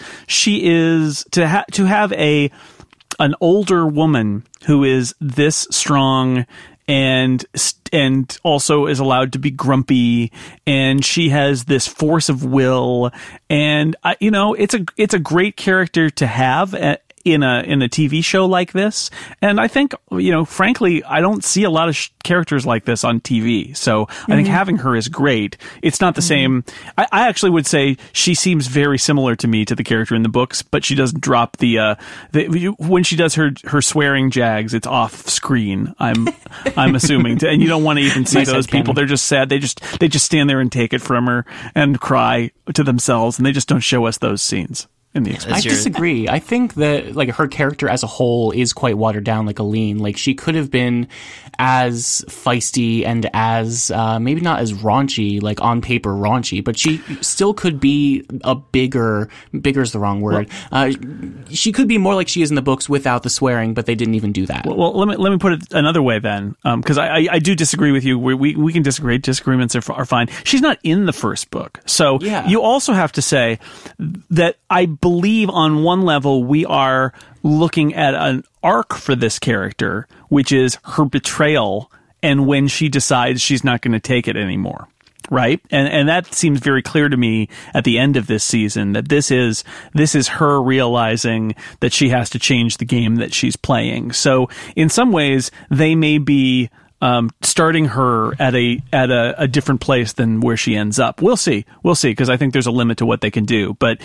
to have an older woman who is this strong and also is allowed to be grumpy, and she has this force of will, and it's a great character to have in a TV show like this. And I think, frankly, I don't see a lot of characters like this on TV. So I think having her is great. It's not the same. I actually would say she seems very similar to me, to the character in the books, but she doesn't drop when she does her swearing jags, it's off screen. I'm assuming, and you don't want to even see those people. They're just sad. They just stand there and take it from her and cry to themselves, and they just don't show us those scenes. I disagree. I think that like her character as a whole is quite watered down, like Aline. Like she could have been as feisty and as maybe not as raunchy, like on paper raunchy, but she still could be a bigger is the wrong word. She could be more like she is in the books without the swearing, but they didn't even do that. Well, let me put it another way then, because I do disagree with you. We can disagree. Disagreements are fine. She's not in the first book, so you also have to say that I believe on one level we are looking at an arc for this character, which is her betrayal and when she decides she's not going to take it anymore. Right? And that seems very clear to me at the end of this season, that this is her realizing that she has to change the game that she's playing. So in some ways they may be starting her at a different place than where she ends up. We'll see, because I think there's a limit to what they can do. But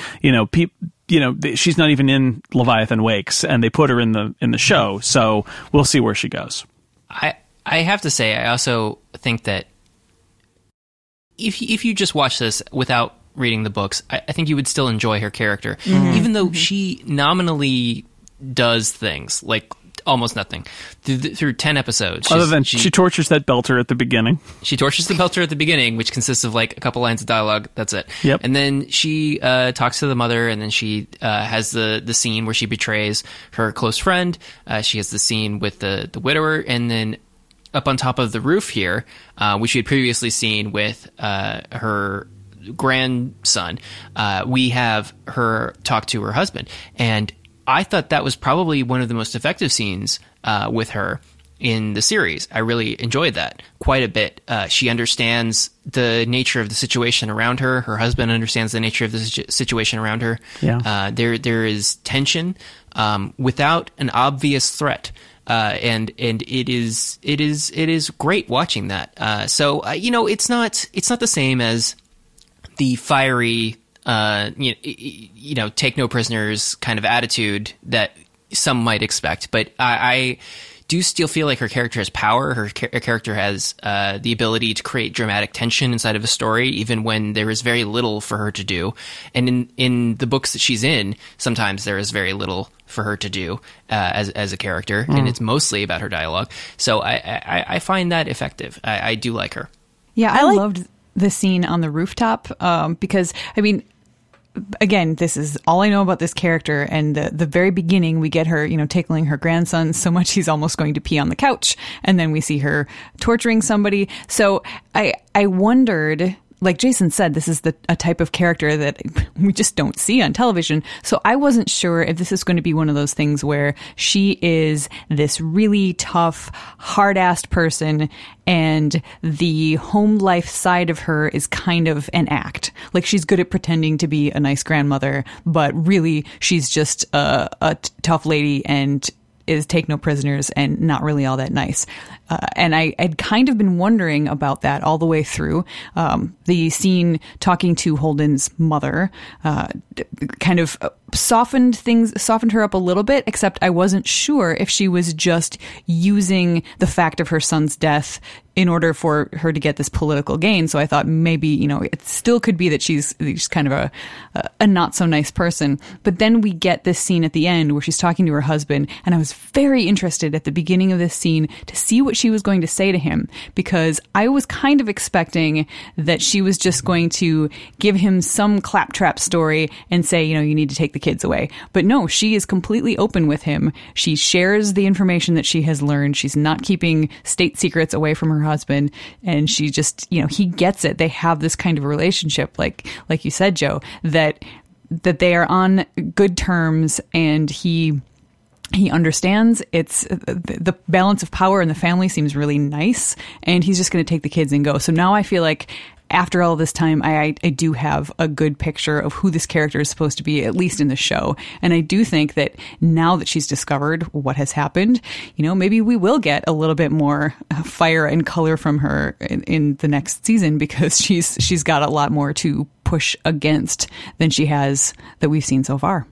she's not even in Leviathan Wakes, and they put her in the show, so we'll see where she goes. I have to say, I also think that if you just watch this without reading the books, I think you would still enjoy her character, even though she nominally does things like almost nothing through 10 episodes. Other than she tortures that Belter at the beginning. She tortures the Belter at the beginning, which consists of like a couple lines of dialogue. That's it. Yep. And then she talks to the mother, and then she has the scene where she betrays her close friend. She has the scene with the widower, and then up on top of the roof here, which we had previously seen with her grandson, we have her talk to her husband. And I thought that was probably one of the most effective scenes with her in the series. I really enjoyed that quite a bit. She understands the nature of the situation around her. Her husband understands the nature of the situation around her. Yeah. There is tension without an obvious threat. And it is great watching that. So it's not the same as the fiery, take no prisoners kind of attitude that some might expect. But I do still feel like her character has power. Her character has the ability to create dramatic tension inside of a story, even when there is very little for her to do. And in the books that she's in, sometimes there is very little for her to do as a character, and it's mostly about her dialogue. So I find that effective. I do like her. Yeah, I loved the scene on the rooftop because, I mean, again, this is all I know about this character. And the very beginning, we get her, tickling her grandson so much he's almost going to pee on the couch. And then we see her torturing somebody. So I wondered like Jason said, this is a type of character that we just don't see on television. So I wasn't sure if this is going to be one of those things where she is this really tough, hard-assed person and the home life side of her is kind of an act. Like she's good at pretending to be a nice grandmother, but really she's just a tough lady and is take no prisoners and not really all that nice. And I'd kind of been wondering about that all the way through. The scene talking to Holden's mother kind of softened her up a little bit, except I wasn't sure if she was just using the fact of her son's death in order for her to get this political gain. So I thought maybe, it still could be that she's kind of a not so nice person. But then we get this scene at the end where she's talking to her husband. And I was very interested at the beginning of this scene to see what she was going to say to him, because I was kind of expecting that she was just going to give him some claptrap story and say, you need to take the kids away. But no, she is completely open with him. She shares the information that she has learned. She's not keeping state secrets away from her husband, and she just, he gets it. They have this kind of relationship, like you said, Joe, that they are on good terms, and he understands it's the balance of power in the family seems really nice, and he's just going to take the kids and go. So now I feel like after all this time, I do have a good picture of who this character is supposed to be, at least in the show. And I do think that now that she's discovered what has happened, maybe we will get a little bit more fire and color from her in the next season, because she's got a lot more to push against than she has that we've seen so far.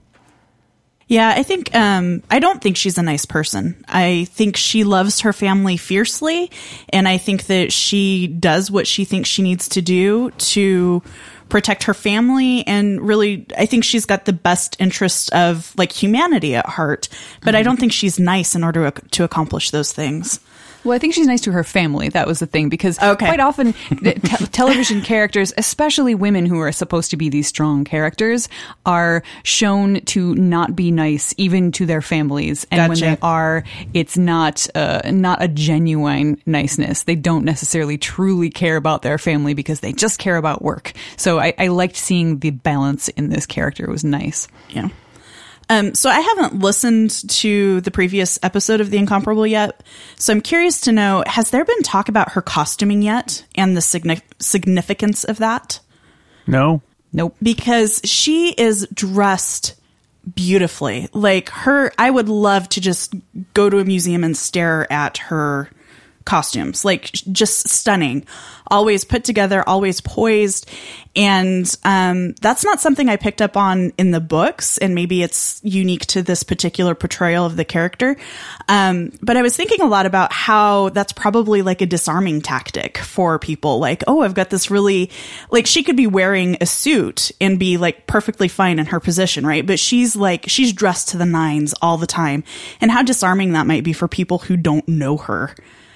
Yeah, I think I don't think she's a nice person. I think she loves her family fiercely, and I think that she does what she thinks she needs to do to protect her family, and really I think she's got the best interest of humanity at heart, but I don't think she's nice in order to accomplish those things. Well, I think she's nice to her family. That was the thing, because quite often television characters, especially women who are supposed to be these strong characters, are shown to not be nice even to their families. And when they are, it's not a genuine niceness. They don't necessarily truly care about their family because they just care about work. So I liked seeing the balance in this character. It was nice. Yeah. So I haven't listened to the previous episode of The Incomparable yet. So I'm curious to know, has there been talk about her costuming yet and the significance of that? No. Nope. Because she is dressed beautifully. I would love to just go to a museum and stare at her costumes. Just stunning. Always put together, always poised. And that's not something I picked up on in the books, and maybe it's unique to this particular portrayal of the character. But I was thinking a lot about how that's probably a disarming tactic for people. I've got this really, she could be wearing a suit and be perfectly fine in her position, right? But she's dressed to the nines all the time. And how disarming that might be for people who don't know her.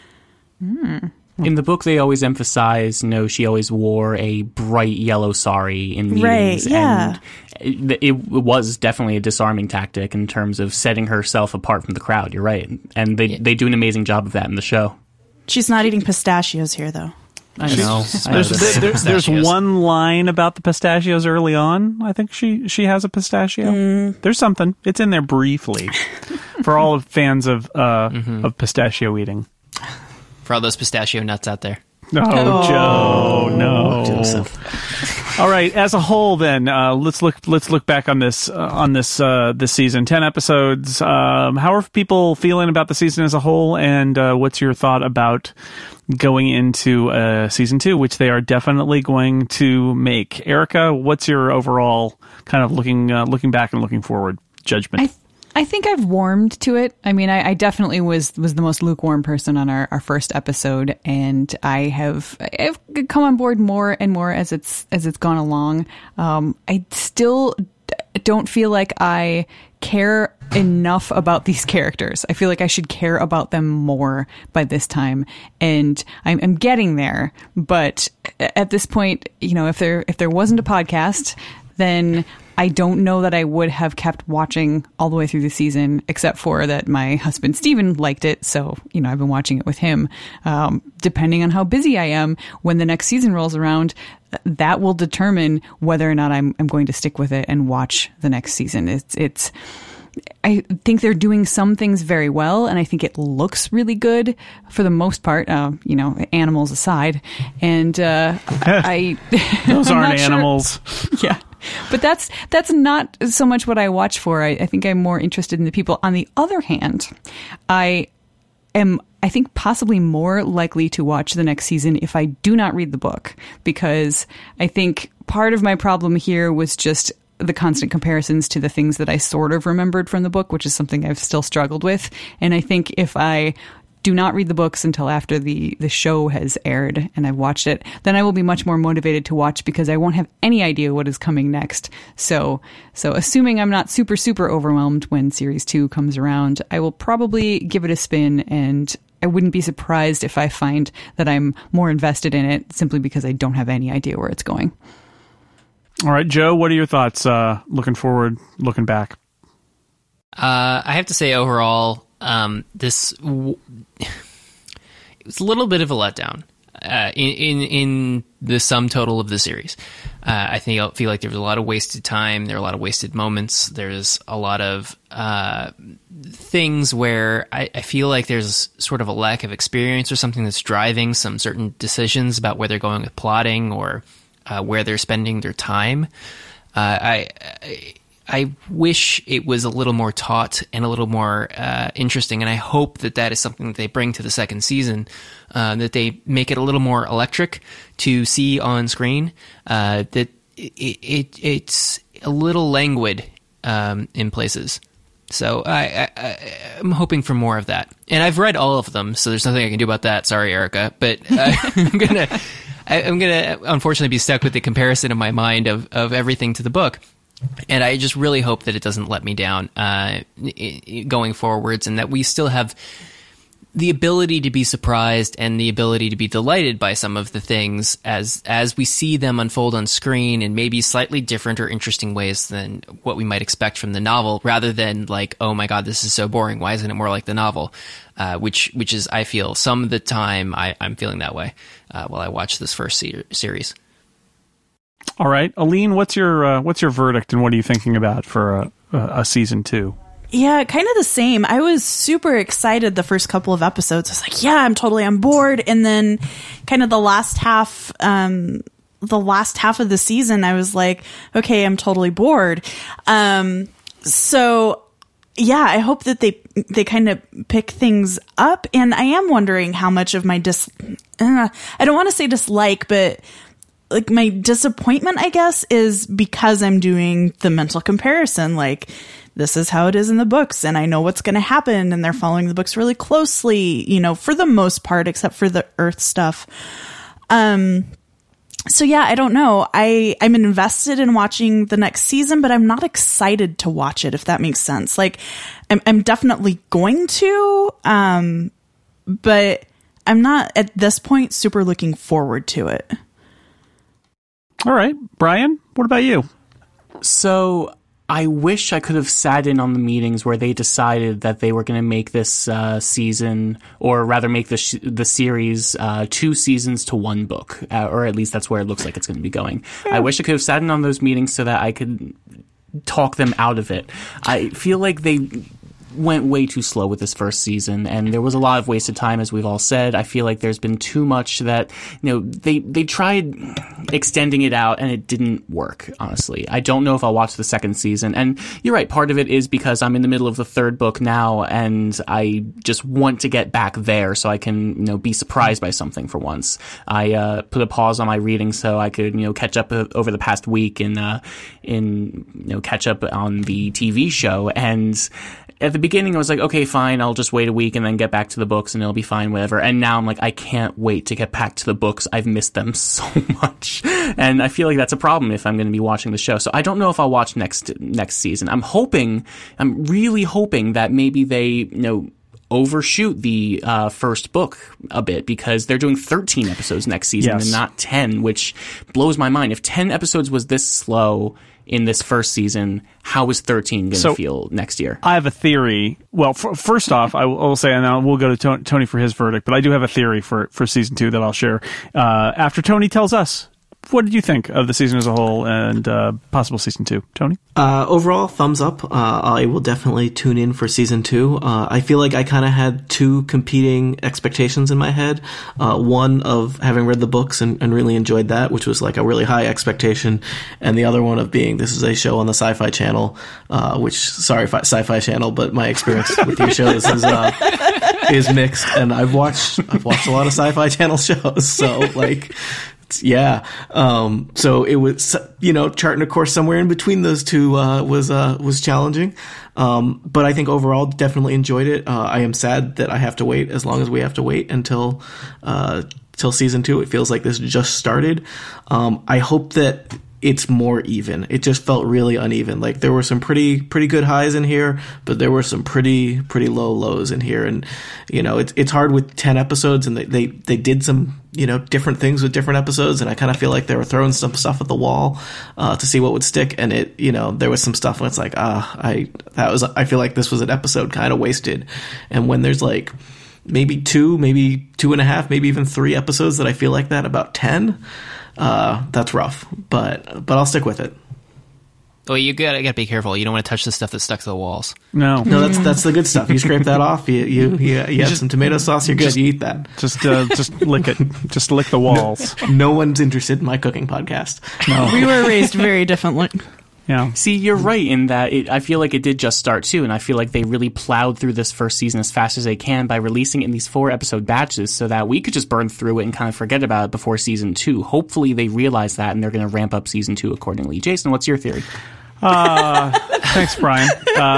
In the book, they always emphasize, she always wore a bright yellow sari in meetings. Right, yeah. And it was definitely a disarming tactic in terms of setting herself apart from the crowd. You're right. And they do an amazing job of that in the show. She's not eating pistachios here, though. I know. There's one line about the pistachios early on. I think she has a pistachio. There's something. It's in there briefly for all fans of pistachio eating. For all those pistachio nuts out there. Joe, no. Joseph. All right, as a whole then, let's look back on this season. 10 episodes. How are people feeling about the season as a whole, and what's your thought about going into season 2, which they are definitely going to make? Erica, what's your overall kind of looking back and looking forward judgment? I think I've warmed to it. I mean, I definitely was the most lukewarm person on our first episode, and I've come on board more and more as it's gone along. I still don't feel like I care enough about these characters. I feel like I should care about them more by this time, and I'm getting there. But at this point, if there wasn't a podcast, then I don't know that I would have kept watching all the way through the season, except for that my husband Steven liked it. So, I've been watching it with him. Depending on how busy I am when the next season rolls around, that will determine whether or not I'm going to stick with it and watch the next season. I think they're doing some things very well, and I think it looks really good for the most part, animals aside. And those aren't animals. Yeah. But that's not so much what I watch for. I think I'm more interested in the people. On the other hand, I think possibly more likely to watch the next season if I do not read the book, because I think part of my problem here was just the constant comparisons to the things that I sort of remembered from the book, which is something I've still struggled with. And I think if I do not read the books until after the show has aired and I've watched it, then I will be much more motivated to watch because I won't have any idea what is coming next. So assuming I'm not super, super overwhelmed when series 2 comes around, I will probably give it a spin, and I wouldn't be surprised if I find that I'm more invested in it simply because I don't have any idea where it's going. All right, Joe, what are your thoughts looking forward, looking back? I have to say overall, it was a little bit of a letdown in the sum total of the series. I feel like there was a lot of wasted time. There were a lot of wasted moments. There's a lot of things where I feel like there's sort of a lack of experience or something that's driving some certain decisions about where they're going with plotting or where they're spending their time. I wish it was a little more taut and a little more interesting, and I hope that is something that they bring to the second season, that they make it a little more electric to see on screen, that it's a little languid in places. So I'm hoping for more of that. And I've read all of them, so there's nothing I can do about that. Sorry, Erica. But I'm gonna unfortunately be stuck with the comparison in my mind of everything to the book. And I just really hope that it doesn't let me down going forwards, and that we still have the ability to be surprised and the ability to be delighted by some of the things as we see them unfold on screen in maybe slightly different or interesting ways than what we might expect from the novel, rather than like, oh my God, this is so boring. Why isn't it more like the novel? Which is, I feel, some of the time I'm feeling that way while I watch this first series. All right, Aline, what's your verdict, and what are you thinking about for a season 2? Yeah, kind of the same. I was super excited the first couple of episodes. I was like, yeah, I'm totally on board. And then kind of the last half of the season, I was like, okay, I'm totally bored. So yeah, I hope that they kind of pick things up. And I am wondering how much of my I don't want to say dislike, but like my disappointment, I guess, is because I'm doing the mental comparison. Like, this is how it is in the books, and I know what's going to happen, and they're following the books really closely, for the most part, except for the Earth stuff. So yeah, I don't know. I'm invested in watching the next season, but I'm not excited to watch it, if that makes sense. Like, I'm definitely going to, but I'm not at this point super looking forward to it. All right, Brian, what about you? So I wish I could have sat in on the meetings where they decided that they were going to make this season, or rather make the series 2 seasons to 1 book, or at least that's where it looks like it's going to be going. Yeah. I wish I could have sat in on those meetings so that I could talk them out of it. I feel like they went way too slow with this first season, and there was a lot of wasted time, as we've all said. I feel like there's been too much that, they tried extending it out and it didn't work, honestly. I don't know if I'll watch the second season, and you're right, part of it is because I'm in the middle of the 3rd book now, and I just want to get back there so I can, be surprised by something for once. I put a pause on my reading so I could, catch up over the past week and catch up on the TV show, and at the beginning, I was like, okay, fine, I'll just wait a week and then get back to the books and it'll be fine, whatever. And now I'm like, I can't wait to get back to the books. I've missed them so much. And I feel like that's a problem if I'm going to be watching the show. So I don't know if I'll watch next season. I'm really hoping that maybe they, overshoot the first book a bit because they're doing 13 episodes next season Yes. and not 10, which blows my mind. If 10 episodes was this slow in this first season, how is 13 going to feel next year? I have a theory. Well, first off, I will say, and then we'll go to Tony for his verdict, but I do have a theory for season 2 that I'll share after Tony tells us. What did you think of the season as a whole and possible season 2? Tony? Overall, thumbs up. I will definitely tune in for season 2. I feel like I kind of had two competing expectations in my head. One of having read the books and really enjoyed that, which was like a really high expectation. And the other one of being, this is a show on the Sci-Fi Channel, Sci-Fi Channel, but my experience with your shows is mixed. And I've watched a lot of Sci-Fi Channel shows, so like... Yeah. So it was, charting a course somewhere in between those two, was challenging. But I think overall definitely enjoyed it. I am sad that I have to wait as long as we have to wait until season 2. It feels like this just started. I hope that it's more even. It just felt really uneven. Like there were some pretty good highs in here, but there were some pretty low lows in here. And, it's hard with 10 episodes and they did some, different things with different episodes. And I kind of feel like they were throwing some stuff at the wall, to see what would stick. And it, there was some stuff where it's like, I feel like this was an episode kind of wasted. And when there's like maybe 2, maybe 2.5, maybe even 3 episodes that I feel like that about 10, that's rough, but I'll stick with it. Well, you gotta be careful. You don't want to touch the stuff that's stuck to the walls. No, that's the good stuff. You scrape that off. You have some tomato sauce. You're good. You eat that. Just lick it. Just lick the walls. No one's interested in my cooking podcast. No. We were raised very differently. Yeah. See, you're right in that I feel like it did just start too, and I feel like they really plowed through this first season as fast as they can by releasing it in these 4-episode batches so that we could just burn through it and kind of forget about it before season 2. Hopefully they realize that and they're going to ramp up season 2 accordingly. Jason, what's your theory? Thanks, Brian.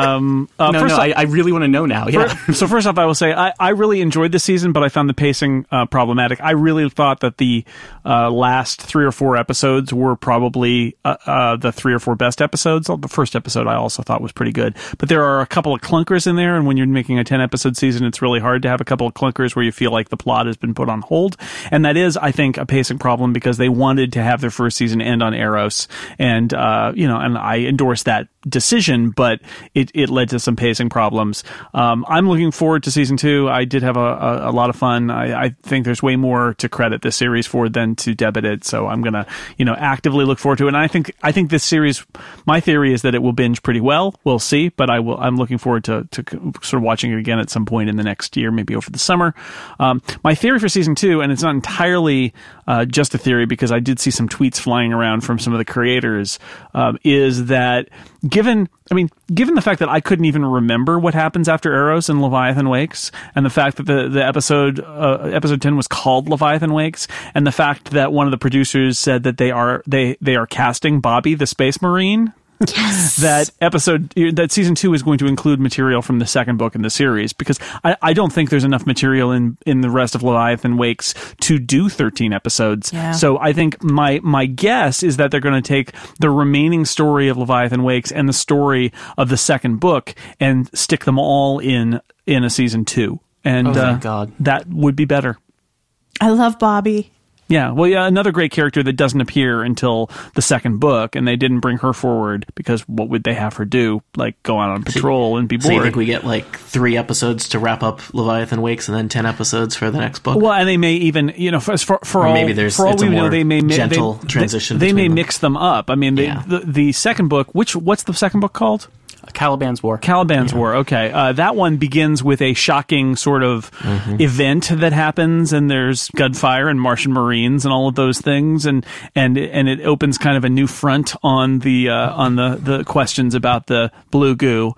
I really want to know now. Yeah. So first off, I will say I really enjoyed the season, but I found the pacing problematic. I really thought that the last 3 or 4 episodes were probably the 3 or 4 best episodes. The first episode I also thought was pretty good, but there are a couple of clunkers in there, and when you're making a 10-episode season, it's really hard to have a couple of clunkers where you feel like the plot has been put on hold, and that is, I think, a pacing problem because they wanted to have their first season end on Eros, and and I endorse that decision, but it led to some pacing problems. I'm looking forward to season 2. I did have a lot of fun. I think there's way more to credit this series for than to debit it, so I'm gonna actively look forward to it. And I think this series, my theory is that it will binge pretty well. We'll see, but I'm looking forward to sort of watching it again at some point in the next year, maybe over the summer. My theory for season 2, and it's not entirely just a theory because I did see some tweets flying around from some of the creators, is that given the fact that I couldn't even remember what happens after Eros and Leviathan Wakes, and the fact that the episode 10 was called Leviathan Wakes, and the fact that one of the producers said that they are casting Bobby the Space Marine. Yes. that season 2 is going to include material from the second book in the series, because I don't think there's enough material in the rest of Leviathan Wakes to do 13 episodes. Yeah. So I think my guess is that they're going to take the remaining story of Leviathan Wakes and the story of the second book and stick them all in a season 2. And thank God. That would be better. I love Bobby. Yeah, well, yeah, another great character that doesn't appear until the second book, and they didn't bring her forward because what would they have her do? Like, go out on patrol and be bored? So you think we get, 3 episodes to wrap up Leviathan Wakes and then 10 episodes for the next book? Well, and they may even, for all maybe there's we know, they may gentle transition. They may mix them up. I mean, the second book, what's the second book called? Caliban's War. War, okay. That one begins with a shocking sort of event that happens, and there's gunfire and Martian Marines and all of those things, and it opens kind of a new front on the questions about the blue goo.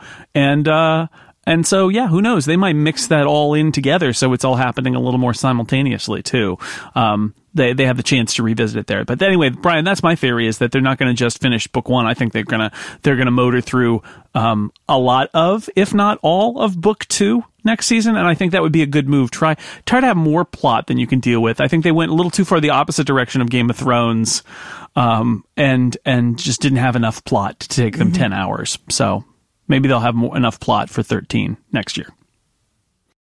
And so, yeah, who knows? They might mix that all in together so it's all happening a little more simultaneously, too. They have the chance to revisit it there. But anyway, Brian, that's my theory, is that they're not going to just finish book 1. I think they're going to motor through a lot of, if not all, of book 2 next season, and I think that would be a good move. Try to have more plot than you can deal with. I think they went a little too far the opposite direction of Game of Thrones, and just didn't have enough plot to take them 10 hours. So maybe they'll have enough plot for 13 next year.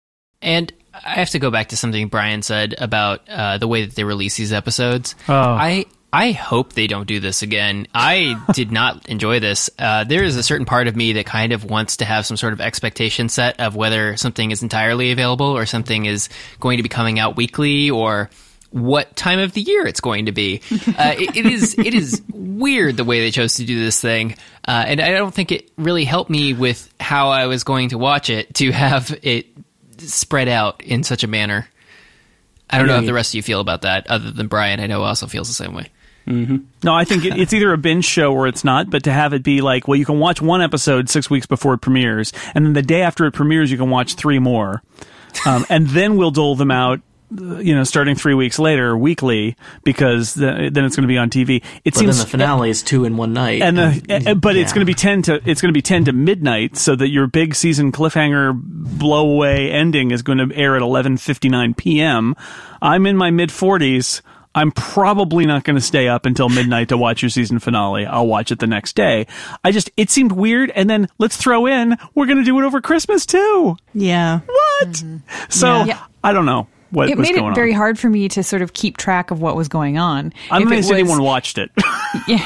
And I have to go back to something Brian said about the way that they release these episodes. Oh. I hope they don't do this again. I did not enjoy this. There is a certain part of me that kind of wants to have some sort of expectation set of whether something is entirely available or something is going to be coming out weekly or what time of the year it's going to be. It is weird the way they chose to do this thing. And I don't think it really helped me with how I was going to watch it to have it spread out in such a manner. I don't know if the rest of you feel about that, other than Brian. I know also feels the same way. Mm-hmm. No, I think it's either a binge show or it's not, but to have it be like, well, you can watch one episode 6 weeks before it premieres, and then the day after it premieres, you can watch 3 more. And then we'll dole them out, starting 3 weeks later, weekly, because then it's going to be on TV. But then the finale is 2 in one night, but it's going to be 10 to midnight, so that your big season cliffhanger blowaway ending is going to air at 11:59 p.m. I'm in my mid-40s. I'm probably not going to stay up until midnight to watch your season finale. I'll watch it the next day. It seemed weird, and then let's throw in, we're going to do it over Christmas too. Yeah. What? Mm-hmm. So I don't know. It made it very hard for me to sort of keep track of what was going on. I'm amazed anyone watched it. Yeah,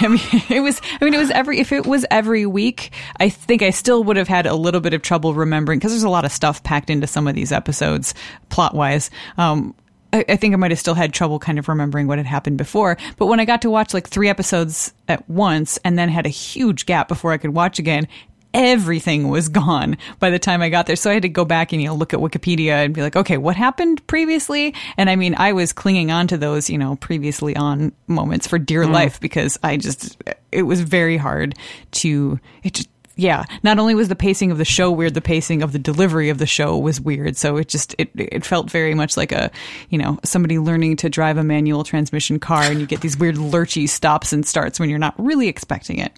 if it was every week, I think I still would have had a little bit of trouble remembering, because there's a lot of stuff packed into some of these episodes, plot-wise. I think I might have still had trouble kind of remembering what had happened before. But when I got to watch like 3 episodes at once and then had a huge gap before I could watch again, everything was gone by the time I got there. So I had to go back and, look at Wikipedia and be like, okay, what happened previously? And I mean, I was clinging on to those, previously on moments for dear life, because it was very hard to, not only was the pacing of the show weird, the pacing of the delivery of the show was weird. So it felt very much like somebody learning to drive a manual transmission car, and you get these weird lurchy stops and starts when you're not really expecting it.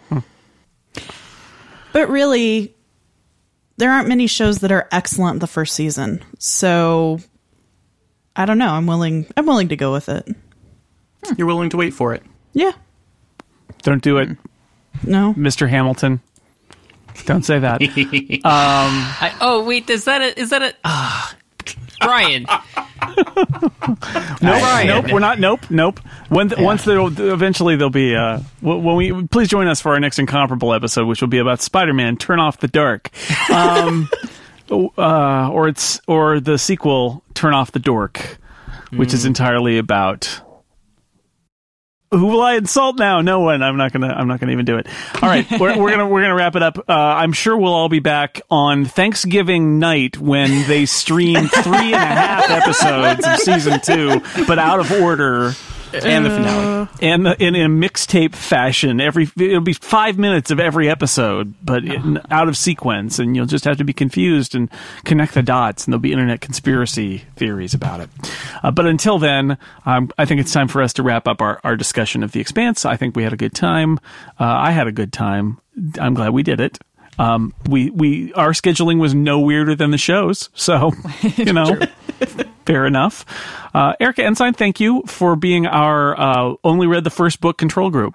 But really, there aren't many shows that are excellent the first season. So I don't know. I'm willing to go with it. You're willing to wait for it. Yeah. Don't do it. No. Mr. Hamilton. Don't say that. Wait, is that a Brian? Nope. We're not. Nope. Once eventually there'll be. When we please join us for our next Incomparable episode, which will be about Spider-Man: Turn Off the Dark, or the sequel, Turn Off the Dork, which is entirely about. Who will I insult now? No one. I'm not gonna even do it. All right, we're gonna wrap it up. I'm sure we'll all be back on Thanksgiving night when they stream 3.5 episodes of season 2, but out of order. And the finale. And in a mixtape fashion. It'll be 5 minutes of every episode, but out of sequence, and you'll just have to be confused and connect the dots, and there'll be internet conspiracy theories about it. But until then, I think it's time for us to wrap up our discussion of The Expanse. I think we had a good time. I had a good time. I'm glad we did it. Our scheduling was no weirder than the shows, so fair enough. Erica Ensign, thank you for being our only read the first book control group.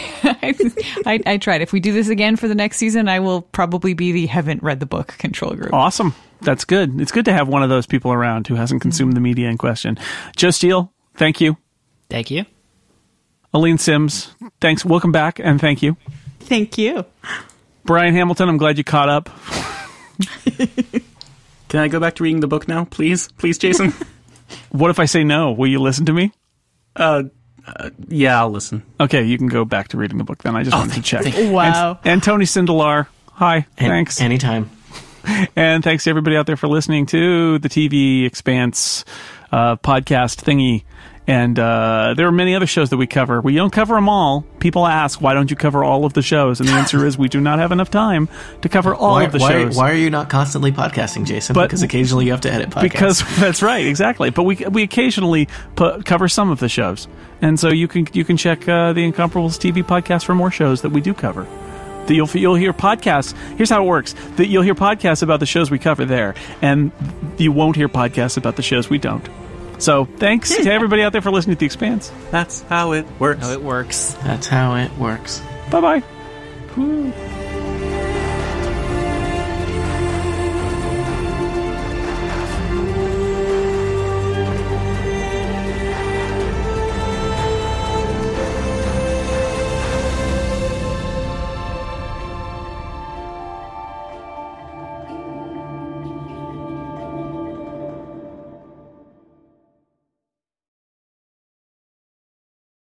I tried. If we do this again for the next season, I will probably be the haven't read the book control group. Awesome. That's good. It's good to have one of those people around who hasn't consumed the media in question. Joe Steele, thank you. Thank you. Aline Sims, thanks. Welcome back, and thank you. Thank you. Brian Hamilton, I'm glad you caught up. Can I go back to reading the book now, please? Please, Jason? What if I say no? Will you listen to me? Yeah, I'll listen. Okay, you can go back to reading the book then. I just wanted to check. Wow. And Tony Sindelar, hi. Thanks. Anytime. And thanks to everybody out there for listening to the TV Expanse podcast thingy. And there are many other shows that we cover. We don't cover them all. People ask, why don't you cover all of the shows? And the answer is we do not have enough time to cover all of the shows. Why are you not constantly podcasting, Jason? Because occasionally you have to edit podcasts. Because that's right, exactly. But we occasionally cover some of the shows. And so you can check the Incomparables TV podcast for more shows that we do cover. You'll hear podcasts. Here's how it works. You'll hear podcasts about the shows we cover there. And you won't hear podcasts about the shows we don't. So, thanks to everybody out there for listening to The Expanse. That's how it works. How it works. That's how it works. Bye-bye.